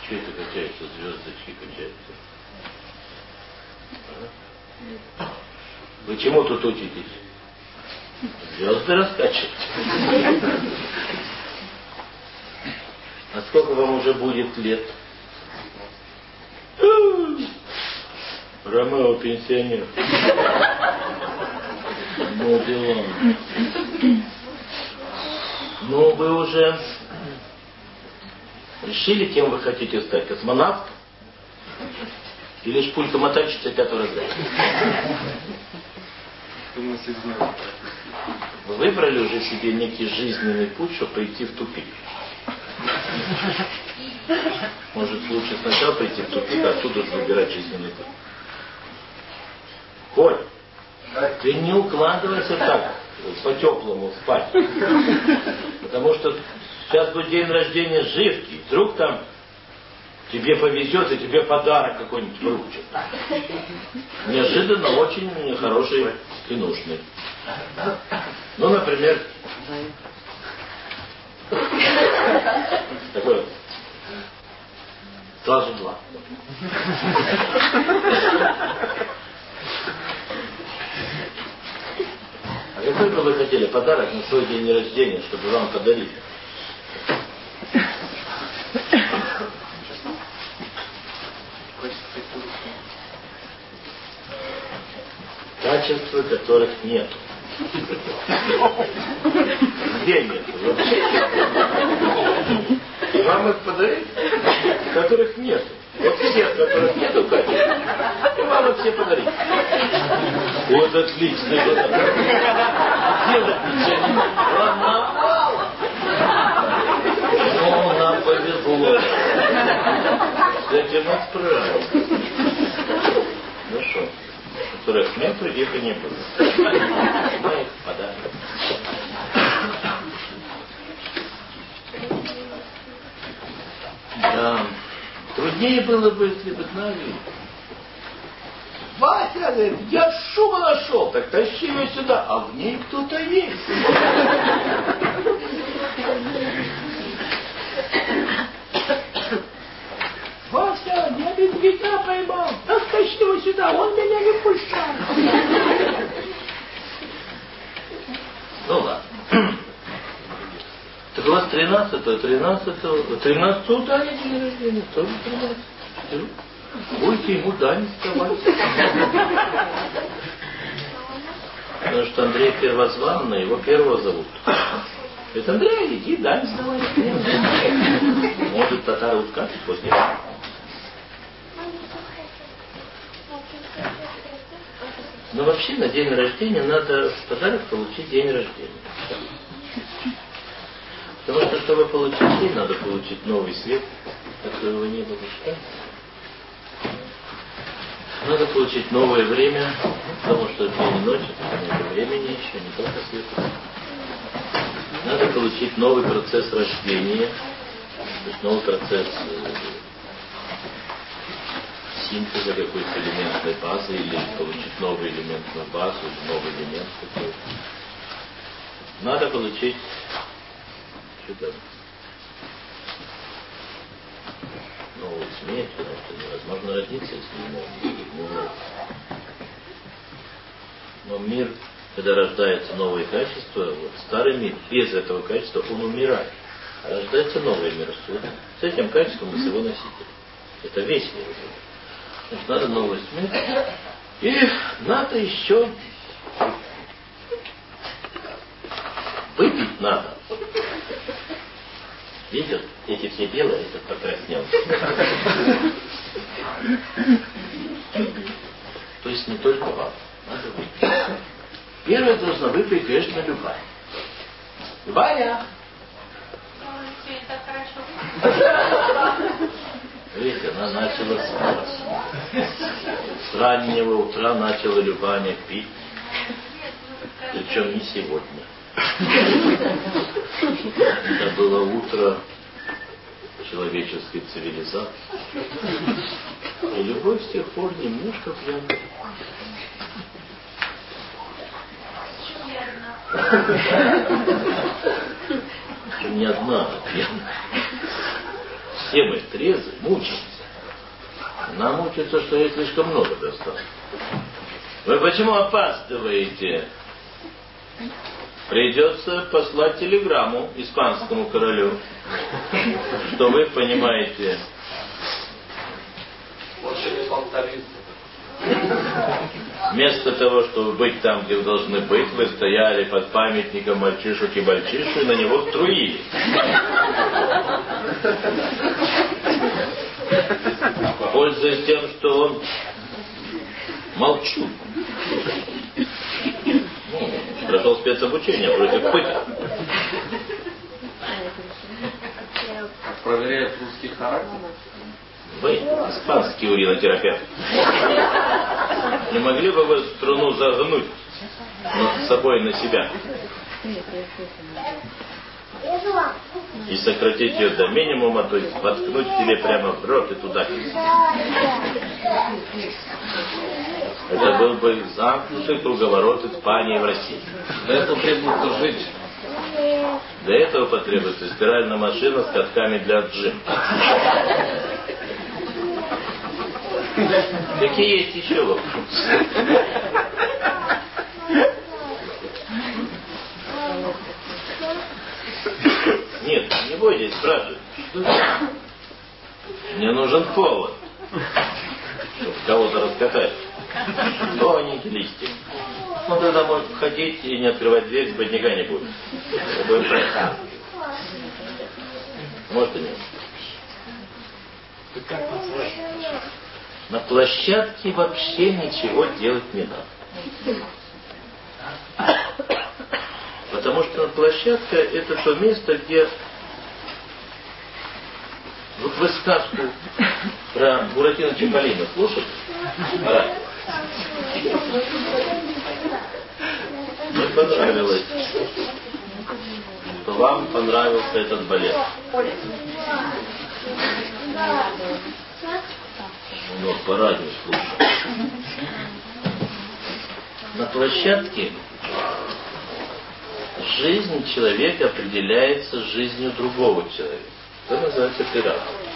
Что это качается? Звездочки качаются. Вы чему тут учитесь? Звезды раскачивать. А сколько вам уже будет лет? Ромео пенсионер. Ну, дела. Ну, вы уже решили, кем вы хотите стать? Космонавтом? Или шпулькомотальщицей 5-го разряда? Вы выбрали уже себе некий жизненный путь, чтобы пойти в тупик. Может, лучше сначала пойти в тупик, а оттуда уже выбирать жизненный путь. Коль, ты не укладывайся так, по-теплому спать. Потому что сейчас будет день рождения Живки. Вдруг там тебе повезет, и тебе подарок какой-нибудь вручат. Неожиданно очень хороший и нужный. Ну, например, такой вот. Сразу 2. А какой бы вы хотели подарок на свой день рождения, чтобы вам подарили? Качества, которых нет. Где нет? Вообще нет. И вам их подарить, которых нет. Вот всех, которых нету качеств, и вам их все подарить. Вот отлично. Делать ничего не надо. Ну, нам повезло. С этим отправим. Ну что? Которых нету, их и не было. Мы их подарим. Да. Труднее было бы, если бы знали. Вася, говорит, я шубу нашел. Так тащи ее сюда. А в ней кто-то есть. Вася, я медведя поймал. Так тащи его сюда. Он меня не пущает. Ну ладно. Так у вас 13-го, Таня день рождения, тоже 13. Будете ему дань сдавать. Потому что Андрей первозванный, его первого зовут. Говорит, Андрей, иди дань сдавай. Может, татары откатят после этого. Но вообще на день рождения надо в подарок получить день рождения. Потому что, чтобы получить день, надо получить новый свет, которого не было. Что? Надо получить новое время, потому что день и ночь, это времени еще, не только света. Надо получить новый процесс рождения, то есть новый процесс синтеза какой-то элементной базы, или получить новый элемент на базу, или новый элемент какой-то. Надо получить сюда новую смерть, потому что невозможно родиться, если не новый. Но мир, когда рождается новое качество, вот старый мир, без этого качества он умирает. А рождается новое мирство. С этим качеством мы его носитель. Это весь мир. Значит, надо новую смерть. И надо еще выпить надо. Видите, эти все белые, этот покраснел. То есть не только вам. Надо выпить. Первое должна выпить, конечно, Любая. Любая! Видите, она начала с раннего утра начала Любаня пить. Причем не сегодня. Это было утро человеческой цивилизации. И любовь с тех пор немножко пьяна. Не одна, а пьяная. все мы трезвы, мучимся. Нам мучается, что я слишком много достал. Вы почему опаздываете? Придется послать телеграмму испанскому королю, что вы понимаете. Вместо того, чтобы быть там, где вы должны быть, вы стояли под памятником мальчишек и мальчишу и на него струили. Пользуясь тем, что он молчун. Прошел спецобучение против пыток. Проверяет русский характер. Вы испанский уринотерапевт. Не могли бы вы струну загнуть над собой на себя и сократить ее до минимума, то есть воткнуть себе прямо в рот и туда? Это был бы замкнутый круговорот Испании в России. Для этого требуется жить. Для этого потребуется стиральная машина с катками для отжим. Какие есть еще вопросы? Нет, не бойтесь спрашивать. Мне нужен повод, чтобы кого-то раскатать. Тоненький листик. Он тогда может входить и не открывать дверь, сбытняка не будет. Может и нет. На площадке вообще ничего делать не надо. Потому что площадка — это то место, где... Вот вы сказку про Буратино Чиполлино слушали? Мне понравилось, что вам понравился этот балет. Ну, по радио слушал. На площадке жизнь человека определяется жизнью другого человека. Это называется пират.